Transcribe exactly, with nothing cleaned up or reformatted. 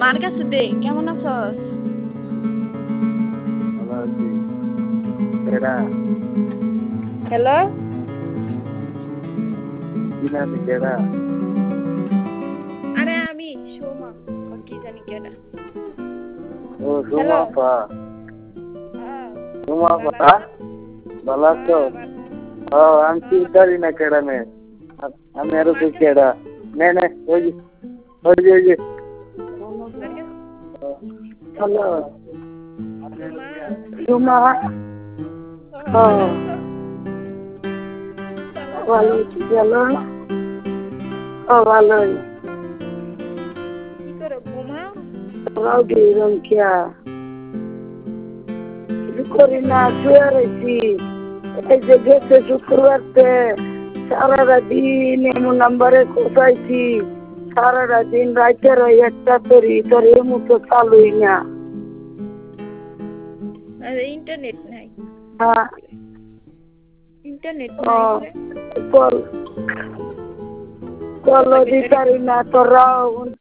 মার কাছে দে। কেমন আছস? ভালো আছি। কেডা? হ্যালো? চিনা আমি কেডা? আরে আমি সোমা। ও কি জানি কেডা? ও সুমা হ্যালো? আপা। হ্যাঁ, সুমা ভালো আপা? আছো? ভালো আছো? হ্যাঁ, ভালো। ও আমি চিন্তারি না কেডা নে। আমি আরো মার তুই কাছে কেডা? নে নে ওই যে ওই যে ওই যে। মার কাছে হ্যালো সোমা। সুমা। ও ও ভালো আছো? ভালো আছো? ভালো আছি ভালো। ও ভালোই। কি করো ঘুমাও? তোরাও দিলাম কিয়া কিছু করি না শুয়ে রয়েছি। এই যে গেছে শুক্রবারতে সারাটা দিন এমন নাম্বারে কোথাইছি। সারাটা দিন রাইতের ওই একটা তরি তোর এ মুখে চালুই না। আরে ইন্টারনেট নাই। হ্যাঁ ইন্টারনেট ও নাই বলে। কল কল দিতারি না তোরাও